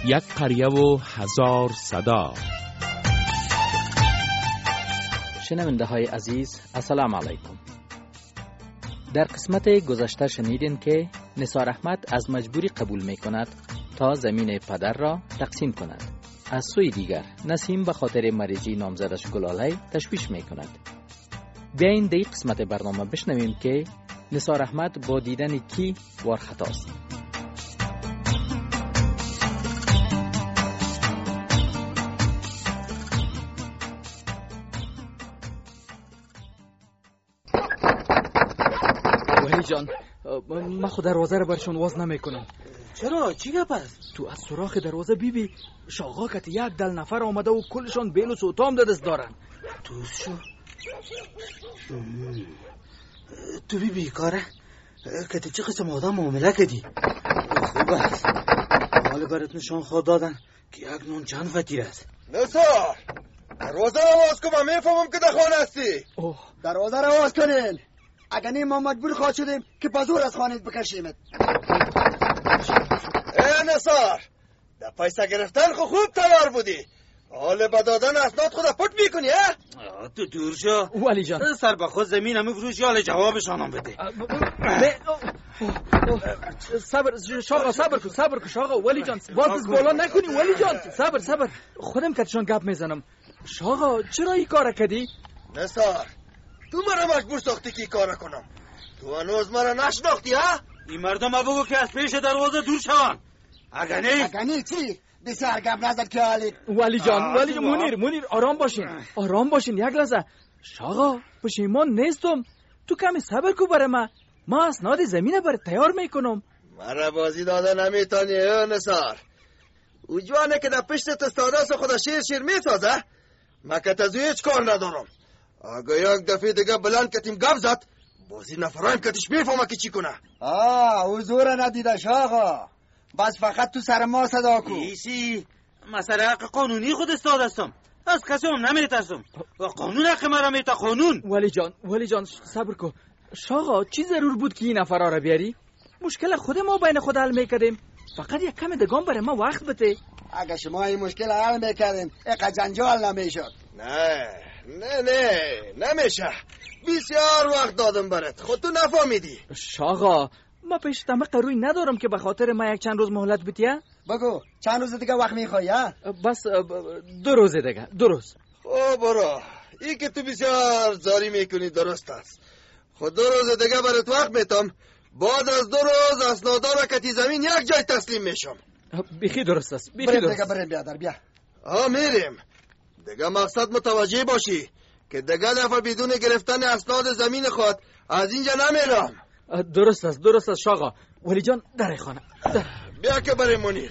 یک قریه و هزار صدا. شنونده های عزیز السلام علیکم. در قسمت گذشته شنیدین که نثار احمد از مجبوری قبول می کند تا زمین پدر را تقسیم کند. از سوی دیگر نسیم به خاطر مریضی نامزدش گلاله تشویش می کند. بیاین در قسمت برنامه بشنویم که نثار احمد با دیدن کی وارخطاست. ولی جان، من خود دروازه رو برشون واز نمی کنم. چرا؟ چی گپ است؟ تو از سوراخ دروازه بیبی شاغا کت یک دل نفر آمده و کلشان بیل و سوتام دست دارن. دوست شو. تو بیبی کاره کت چه قسم آدم معامله کدی؟ خوب است. حال برات نشان خود دادن که یک نون چند فطیر است. نثار دروازه رو واز کن، من میفهمم که در خانه هستی. دروازه رو واز کنین، اگر نیم ما مجبور خواهد شدیم که پزور از خانه بکشیمت. نثار در پیسه گرفتن خوب تیار بودی، حال به دادن اسناد خود پت میکنی ها؟ تو دور شو ولی جان. سر به خود زمین همه فروشی، حال جوابشان بده. صبر کن شاغا. ولی جان باز بالا نکنی. ولی جان صبر خودم کتشان گپ میزنم. شاغا چرا این کار کردی؟ نثار تو مرا مجبور ساختی که این کار کنم. تو هنوز مرا نشناختی ها؟ این مردم بگو که از پیش دروازه دور شوان. اگر نه چی؟ بسیار گپ نزد که حالی. ولی جان منیر آرام باشین یک لحظه. شاغا پشیمان نیستم، تو کمی صبر کو برای ما اسناد زمینه برای تیار میکنم. مرا بازی داده نمیتانی نثار. او جوانه که در پشتت استاده است خدا شیر میسازه. من که تزوی هیچ کار ندارم. اگه یک دفعه دیگه بلند کتیم گپ زد بازی نفرایم کتش میفهمه که چی کنه. حضور ندیده شاغا، بس فقط تو سر ما صدا کو. ایسی مسئله حق قانونی خود استاد هستم، از کسی هم نمیترسم. قانون حق مرا میتا قانون. ولی جان صبر کو. شاغا چی ضرور بود که این نفرا را بیاری؟ مشکل خود ما بین خود حل میکردیم، فقط یک کم دگان برای ما وقت بده. اگه شما این مشکل حل میکردین اقا جنجال نمیشد. نه نمیشه. بسیار وقت دادم برات، خود تو نفهمیدی. شاغا ما پیش طمق روی ندارم که به خاطر ما یک چند روز مهلت بدیا. بگو چند روز دیگه وقت میخوایی؟ بس 2 روز دیگه. 2 روز. خب برو، این که تو بسیار زاری میکنی درست است. خود 2 روز دیگه برات وقت میتم. بعد از 2 روز اسنادا را کتی زمین یک جای تسلیم میشم. بیخی درست است. بریم بیادر بیا. میریم. دیگه مقصد متوجه باشی که دیگه دفعه بدون گرفتن اسناد زمین خود از اینجا نمیرم. درست است شاغا. ولی جان در خانه بیا که بریم منیر.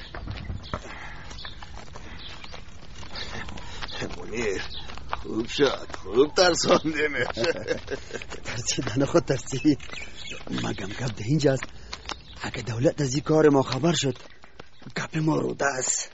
منیر خوب شد، خوب ترسانده میشه. ترسیدن خود ترسید. مگم گپ ده اینجاست، اگه دولت از این کار ما خبر شد گپ ما رو دست.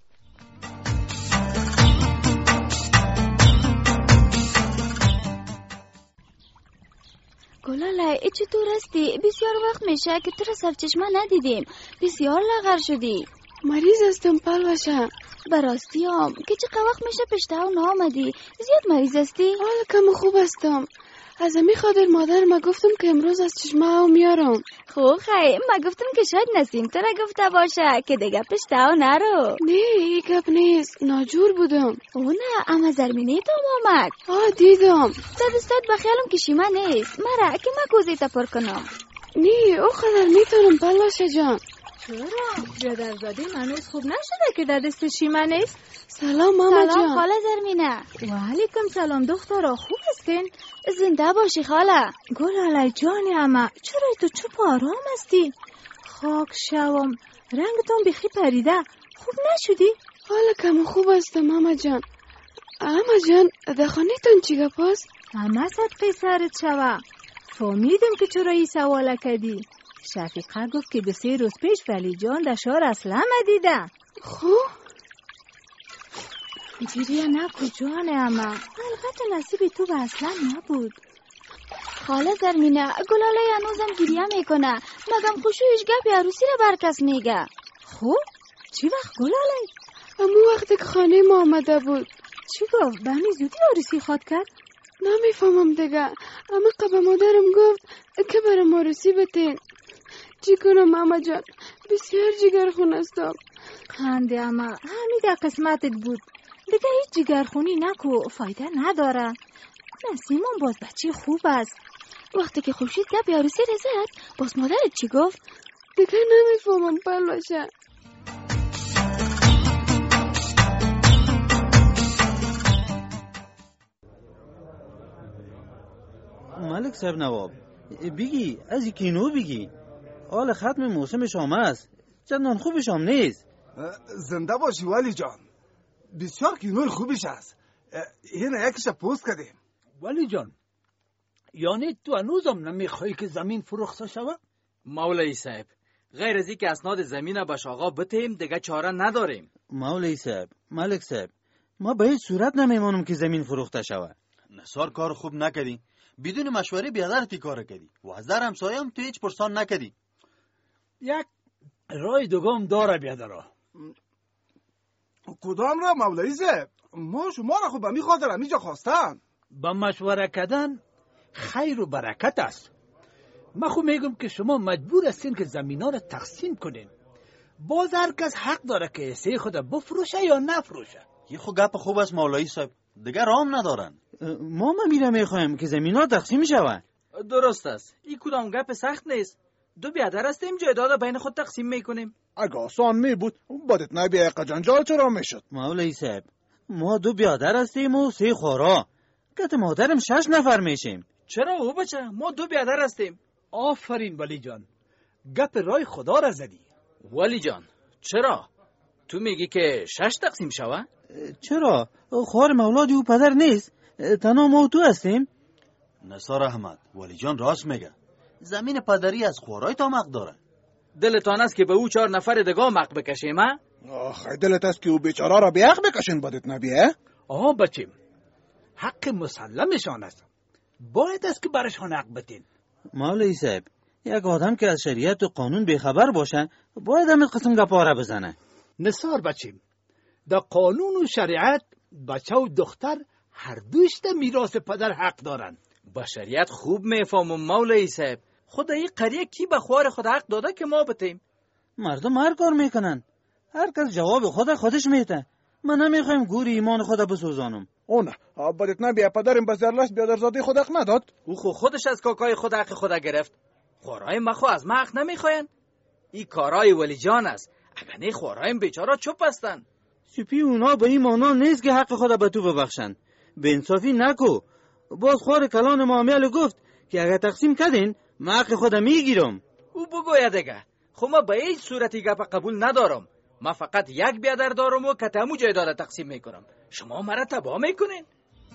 گلاله ای چطور هستی؟ بسیار وقت میشه که تو را سرچشمه ندیدیم. بسیار لاغر شدی. مریض هستم پلوشه. براستی هم که چه وقت میشه پشته و نامدی؟ زیاد مریض هستی؟ حالا کم خوب هستم. از امی خاطر مادر ما گفتم که امروز از چشمه او میارم. خوب خیلی ما گفتم که شاید نسیم تو را گفته باشه که دیگه پشته و نرو. نه این گپ نیست، ناجور بودم. او نه اما زرمینه تو آمد. دیدم. دستت بخیالم که شیمه نیست. مرا که ما کوزی تا پر کنم. نه او قدر میتونم پلاشه جان. چرا؟ جدرزاده منوز خوب نشده که در دست شیمه نیست؟ سلام ماما جان. سلام خاله زرمینه. و علیکم سلام دخترا، خوب هستین؟ زنده باشی خاله. گلاله جانی اما چرا تو چوب آرام هستی؟ خاک شوم رنگتون بخی پریده، خوب نشدی؟ حالا کم خوب هستم ماما جان. اما جان در خانه‌تون چی گپ است؟ اما صدقه سرت شوه. فهمیدم که چرا این سوال کردی. شفیقه گفت که 2-3 روز پیش ولی جان در شهر اصلا ندیده. خوب؟ گریه نکن جانه اما البته نصیب تو به اصلا نبود. خاله زرمینه گلاله هنوزم گریه میکنه، مگم خوشویش گپی عروسی رو برکس میگه. خوب چی وقت گلاله؟ امو وقتی که خانه ما آمده بود. چی گفت؟ به همین زودی عروسی خواد کرد؟ نمیفهمم دیگه. اما قبل مادرم گفت که برای ما عروسی بتین. چی کنم ماما جان؟ بسیار جگرخون هستم. خنده اما همین در قسمتت بود. دیگه هیچ جگرخونی نکو، فایده نداره. نسیمون باز بچه خوب است. وقتی که خورشید گپ عروسی رسد، باز مادرت چی گفت؟ دیگه نمیفهمم پلوشه. ملک صاحب نواب بگی از این کینو بگی. حال ختم موسم شام است، چندان خوب شام نیست. زنده باشی ولی جان، بسیار کینوی خوبیش است. اینه یکیش پوست کردیم. ولی جان، یعنی تو هنوزم نمیخوایی که زمین فروخته شوه؟ مولوی صاحب، غیر از اینکه اسناد زمین باش آقا بتیم دیگه چاره نداریم. مولوی صاحب، ملک صاحب، ما به هیچ صورت نمیمانم که زمین فروخته شوه. نثار کار خوب نکردی، بدون مشوره بیادرتی کار کردی و از در همسایه هم تو هیچ پرسان نکردی. یک رای دوگم داره بیادرا. کدام را مولوی صاحب؟ ما شما را خوب به می خاطر همیجا خواستن. با مشوره کردن خیر و برکت است. من خود میگم که شما مجبور هستین که زمینا را تقسیم کنین. باز هر کس حق داره که حصه خود بفروشه یا نفروشه. یه خود گپ خوب است مولوی صاحب، دیگر رام ندارن. ما میره میخوایم که زمینا تقسیم شوه. درست است. این کدام گپ سخت نیست. دو بیادر هستیم، جایداد بین خود تقسیم میکنیم. اگه آسان می بود بادت نبیه جنجال چرا میشد؟ مولوی صاحب، ما دو بیادر هستیم و 3 خورا. کت مادرم 6 نفر میشیم. چرا او بچه؟ ما دو بیادر هستیم. آفرین ولی جان، گپ رای خدا را زدی. ولی جان چرا؟ تو میگی که 6 تقسیم شوه؟ چرا؟ خوار مولادی او پدر نیست، تنها ما و تو هستیم. نثار احمد، ولی جان راست میگه، زمین پدری از خورای تا مق داره. دلتان است که به او 4 نفر دیگه مق بکشیم ها؟ آخه دلت است که او بیچاره را بیعق بکشین بادت نبیه؟ آها بچیم، حق مسلمشان است، باید است که برشان حق بتین. مولوی صاحب، یک آدم که از شریعت و قانون بیخبر باشه باید همین قسم گپاره بزنه. نثار بچیم، در قانون و شریعت بچه و دختر هر دوشت میراث پدر حق دارن. با شریعت خوب میفهمم مولوی صاحب. خود این قریه کی به خوار خود حق داده که ما بتیم؟ مردم هر کار میکنن، هر کس جواب خودش میده. من نمیخوایم گوری ایمان خود بسوزانم. اونه بادت نبیه پدرم به زرلش بیادرزادی خود حق نداد. او خودش از کاکای خود حق خود گرفت. خوارای ما خو از ما حق نمیخواین. این کارای ولی جان است. اگر نه خورایم بیچاره چوب هستن. سپی اونا به این مانا نیست که حق خود به تو ببخشن. به انصافی نکو. باز خوار کلان معامل گفت که اگر تقسیم کردین من حق خود میگیرم. او بگوید دیگه. خو ما به هیچ صورتی گپ قبول ندارم. ما فقط یک بیادر دارم و کتمو جایداد تقسیم میکنم. شما مرا تباه میکنین.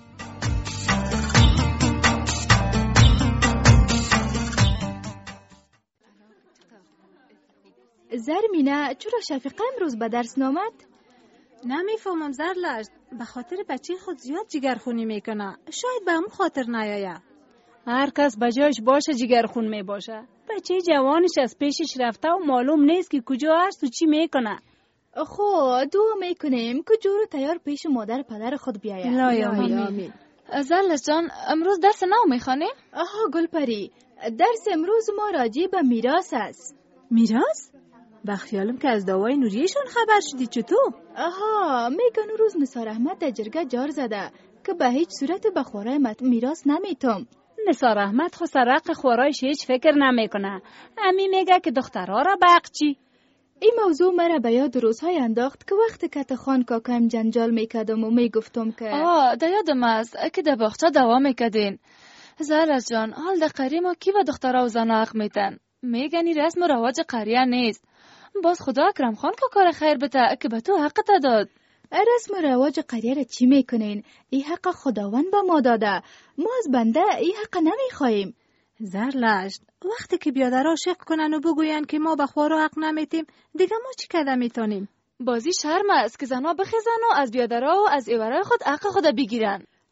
زرمینه چرا شفیقه امروز به درس نامد؟ نمیفهمم زرلش، به خاطر بچه خود زیاد جگرخونی میکنه. شاید به همون خاطر نیاید. هر کس بجایش باشه جگرخون میباشه. بچه جوانش از پیشش رفته و معلوم نیست که کجا هست و چی میکنه. خب دعا میکنیم که جورو تیار پیش مادر پدر خود بیاید. آمین. زرلش جان امروز درس نو میخوانیم؟ آها گلپری، درس امروز ما راجع به میراث است. میراث؟ به خیالم که از دعوای نوریشون خبر شدی. چطور؟ آها میگن روز نثار احمد در جرگه جار زده که به هیچ صورت به خوارای میراث نمیتم. نثار احمد خو سرق خوارایش هیچ فکر نمیکنه. امی میگه که دخترها را بقچی. این موضوع مرا به یاد روزهای انداخت که وقتی کت خان کاکایم جنجال میکردم و میگفتم که در یادم است که در باغچه دوام میکردین. زرلش جان حال در قریه ما کی و دخترها و زنها حق میتن؟ میگنی رسم و رواج قریه نیست. باز خدا اکرم خان کاکار خیر بده که به تو حقت داد. رسم و رواج قریه را چی میکنین؟ این حق خداوند به ما داده. ما از بنده این حق نمیخوایم. زرلشت، وقتی که بیادرها شک کنن و بگوین که ما به خوارا حق نمیتیم، دیگه ما چی کده میتونیم؟ بازی شرم است که زنها بخیزن و از بیادرها و از ایورای خود حق خود بگیرن.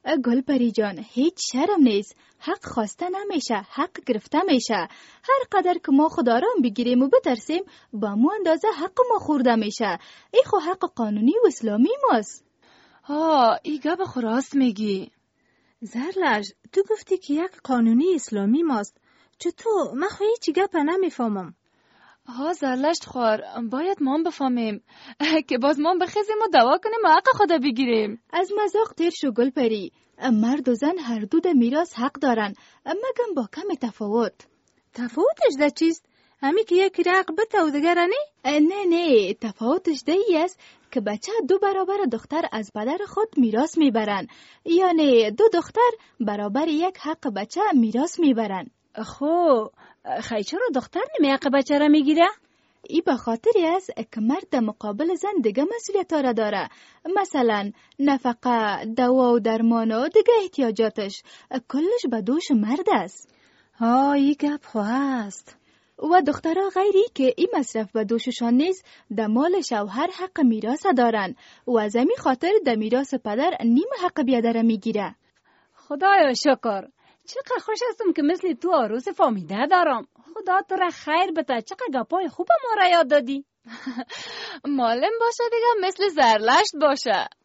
گلپری جان هیچ شرم نیست. حق خواسته نمیشه، حق گرفته میشه. هر قدر که ما خدا را بگیریم و بترسیم با مو اندازه حق ما خورده میشه. ای خو حق قانونی و اسلامی ماست. ایگه به راست میگی. زرلش تو گفتی که یک قانونی اسلامی ماست. چطور؟ من خو هیچ گپ نمیفهمم. زرلشت خوار باید ما بفهمیم که باز ما بخیزیم و دوا کنیم و حق خدا بگیریم. از مذاق تیر شو گلپری. مرد و زن هر دو ده میراث حق دارن، مگم با کم تفاوت. تفاوتش ده چیست؟ همی که یکی را حق بته و دگر نه تفاوتش ده ای است که بچه 2 برابر دختر از پدر خود میراث میبرن، یعنی 2 دختر برابر یک حق بچه میراث میبرن. خیلی چرا دختر نمی حق بچه را میگیره؟ ای به خاطری است که مرد مقابل زن دیگه مسئولیت را داره، مثلا نفقه، دوا و درمان و دیگه احتیاجاتش کلش به دوش مرد است. ای گپ خو هست. و دخترها غیری که این مصرف به دوششان نیست در مال شوهر حق میراث دارن و از همین خاطر در میراث پدر نیم حق بیادر میگیره. خدایا شکر، چقدر خوش هستم که مثل تو عروس فامیده دارم. خدا تو را خیر بده، چقدر گپای خوب ما را یاد دادی. معلم باشه دیگه مثل زرلشت باشه.